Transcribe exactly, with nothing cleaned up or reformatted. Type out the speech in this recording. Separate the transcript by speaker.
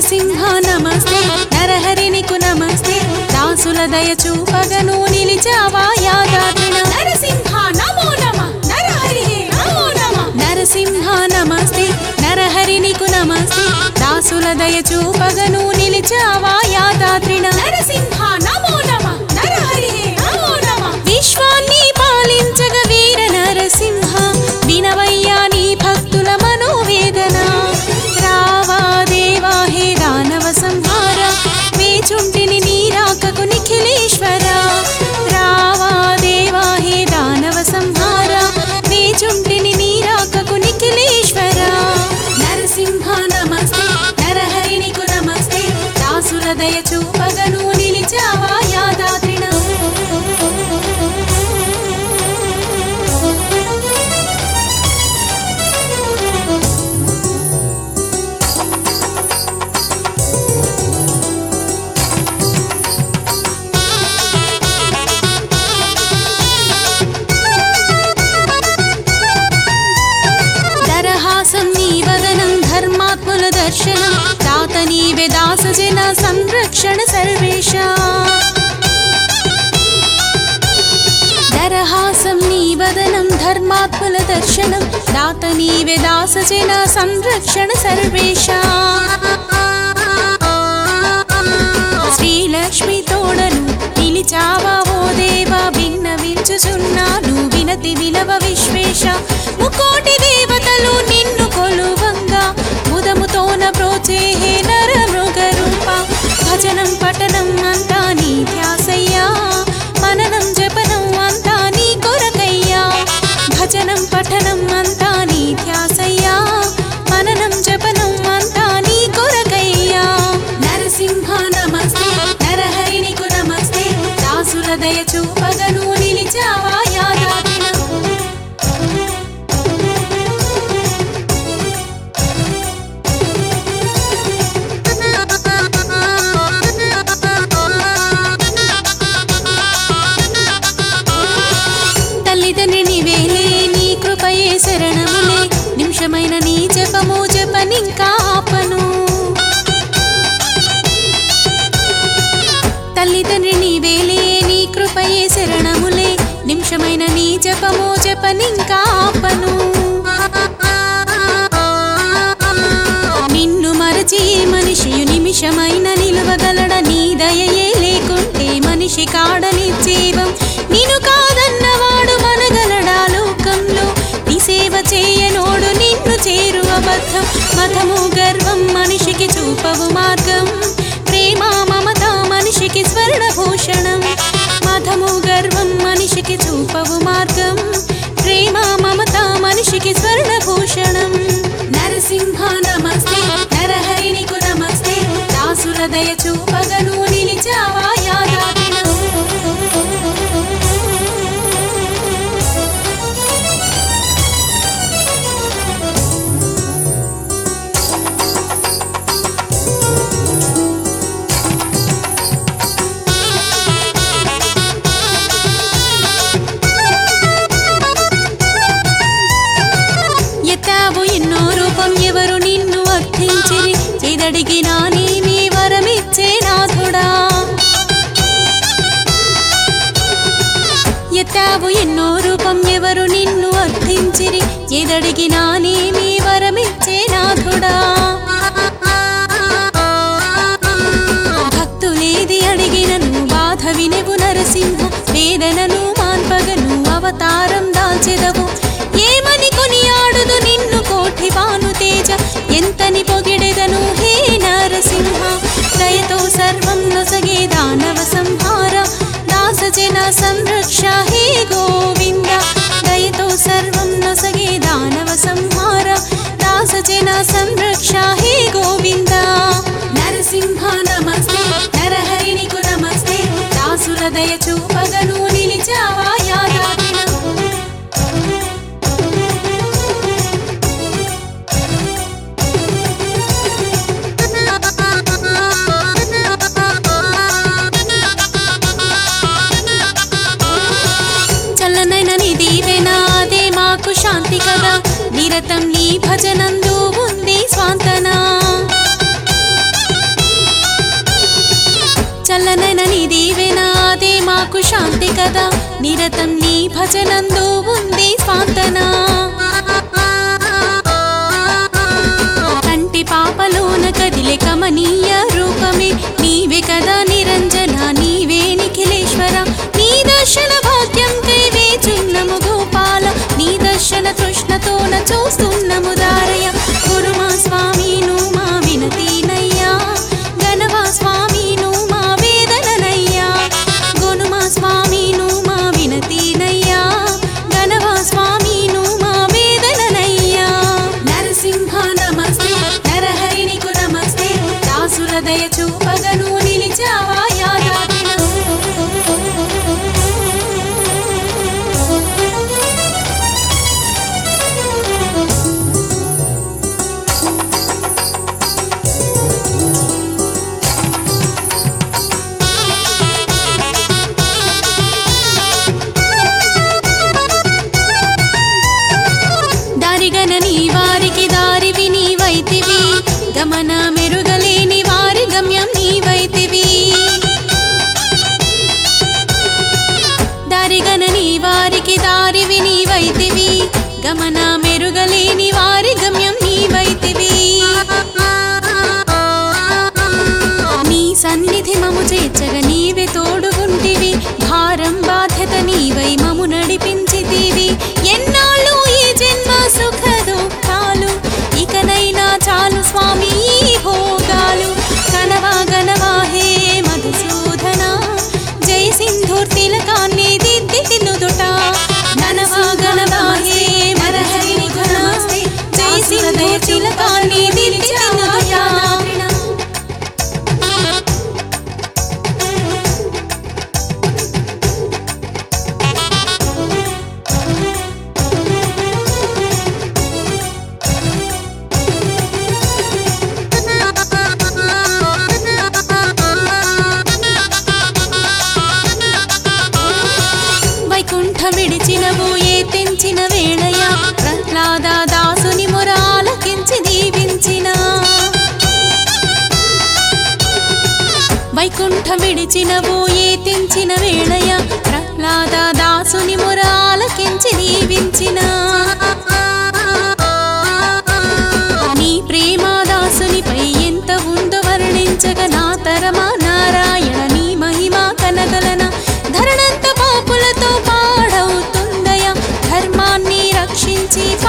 Speaker 1: నరసింహ నమస్తే నరహరి నీకు నమస్తే దాసుల దయ చూపగను నిలిచావా యాదాద్రిన
Speaker 2: నరసింహ నమో నమః నరహరి నమో నమః
Speaker 1: నరసింహ నమస్తే నరహరి నీకు నమస్తే దాసుల దయ చూపగను నిలిచావా యాదాద్రిన
Speaker 2: నరసింహ నమో నమః నరహరి నమో నమః
Speaker 1: విశ్వాన్ని పాలించగ వీర నరసింహ వినవయ్యా నీ భక్తుల మనోవేదన రావా దేవా హే దానవ సంహార వేచుంటిని నీరాకకు నిఖిలేశ్వర రావా దేవా హే దానవ సంహార వేచుంటిని నీరాకకు నిఖిలేశ్వర నరసింహ నమస్తే నరహరి నీకు నమస్తే దాసుల దయ చూపగను నిలిచావా యాదాద్రిన దరహాసం నీ వదనం ధర్మాత్ముల దర్శనం తాత నీవే దాస జన సంరక్షణ సర్వేశ దరహాసం నీ వదనం ధర్మాత్ముల దర్శనం దాత నీవే దాస జన సంరక్షణ సర్వేశ శ్రీలక్ష్మి తోడను నిలిచావా ఓ దేవా భిన్నవించుచున్నాను వినతి వినవ విశ్వేశ ముకోటి దేవతలు నిన్ను కొలువంగా ముదముతోన ప్రోచే హే నర మృగ రూప భజనం పఠనం అంతా నీ ధ్యాసయ్యా మననం జపనం అంతా నీ కొరకయ్యా భజనం పఠనం అంతా నీ ధ్యాసయ్యా మననం జపనం అంతా నీ కొరకయ్యా నరసింహ నమస్తే నరహరి నీకు నమస్తే దాసుల దయ చూపగను నిలిచావా యాదాద్రిన తల్లిదండ్రిని వేలే నీ కృపయే శరణములే నిమిషమైన నీ జపము జపనింకా ఆపను తల్లిదండ్రిని వేలే నీ కృపయే శరణములే నిమిషమైన నీ జపము జపనింకా ఆపను నిన్ను మరచి మనిషియు నిమిషమైన నిలువగలడ నీ దయయే లేకుంటే మనిషి కాడని జీవం నిన్ను కాదన్నవాడు మనగలడా లోకంలో నీ సేవ చేయనోడు నిన్ను చేరు అబద్ధం మతము గర్వం మనిషికి చూపవు మార్గం ప్రేమ మమత మనిషికి స్వర్ణభూషణం మతము గర్వం మనిషికి చూపవు మార్గం ప్రేమ మమత మనిషికి స్వర్ణభూషణం నరసింహ నమస్తే నరహరి నీకు నమస్తే దాసుల దయ చూపగను నిలిచావా యాదాద్రిన ఎత్తావు ఎన్నో రూపం ఎవరు నిన్ను అర్థించిరి ఎదడిగినా నేనే వరమిచ్చే నాథుడా ఎత్తావు ఎన్నో రూపం ఎవరు నిన్ను అర్థించిరి ఎదడిగినా నేనే వరమిచ్చే నాథుడా భక్తులేది అడిగినను బాధ వినెవు నరసింహ వేదనను మాన్పగను అవతారం దాల్చెదవు ఏమని కొనియాడుదు నిన్ను కోటి భాను తేజ ఎంతని పొగిడెదను హే నరసింహ దయతో సర్వం నొసగే దానవ సంహార దాస జన సంరక్ష హే గోవింద దయతో సర్వం నొసగే దానవ సంహార దాస జన సంరక్ష హే గోవింద నరసింహ నమస్తే నరహరి నీకు నమస్తే దాసుల దయ చూపగను నిలిచావా యాదాద్రిన కదా నిరతం నీ భజనందు ఉంది స్వాంతన కంటి పాపలోన కదిలే కమనీయ రూపమే నీవే కదా నిరంజన నీవే నిఖిలేశ్వర నీ దర్శన భాగ్యం కై వేచున్నము గోపాల నీ దర్శన తృష్ణతోన చూస్తున్నము దారయ గురుమా స్వామి నువ్వు మా వినతినయ్యా గణవా స్వామి నువ్వు మా వేదననయ్యా గురుమా స్వామి నువ్వు మా వినతినయ్యా గణవా స్వామి నువ్వు మా వేదననయ్యా నరసింహ నమస్తే నరహరి నీకు నమస్తే దాసుల దయ చూపగను నిలిచావా యాదాద్రిన దారిగన నీ వారికి దారివి నీవైతివి గమన మెరుగలేని వారి గమ్యం నీవైతివి దారిగన నీ వారికి దారివి నీవైతివి గమన మెరుగలేని వారి గమ్యం నీవైతివి నీ సన్నిధి మము చేర్చగ నీవే తోడుగుంటివి భారం బాధ్యత నీవై మము నడిపించితివి ఎన్నాళ్ళు ఈ జన్మ సుఖ దుఃఖాలు ఇకనైనా చాలు స్వామి ఈ భోగాలు కనవా గనవా హే మధుసూదన జై సింధూర్ తిలకాన్ని దిద్ది తినుదుట గనవా గనవా హే నరహరి నీకు నమస్తే జై సింధూర్ తిలకాన్ని దిద్ది తినుదుట వైకుంఠ విడిచినవు ఏ తెంచిన వేళయ ప్రహ్లాద దాసుని మొరాలకించి దీవించిన వైకుంఠ విడిచినవు ఏ తెంచిన వేళయ ప్రహ్లాద దాసుని మొరాలకించి దీవించిన నీ ప్రేమ దాసునిపై ఎంత ఉందో వర్ణించగ నా తరమా నారాయణ నీ మహిమా కనగలన ధరణంత పాపులతో పాడవుతుందయ ధర్మాన్ని రక్షించి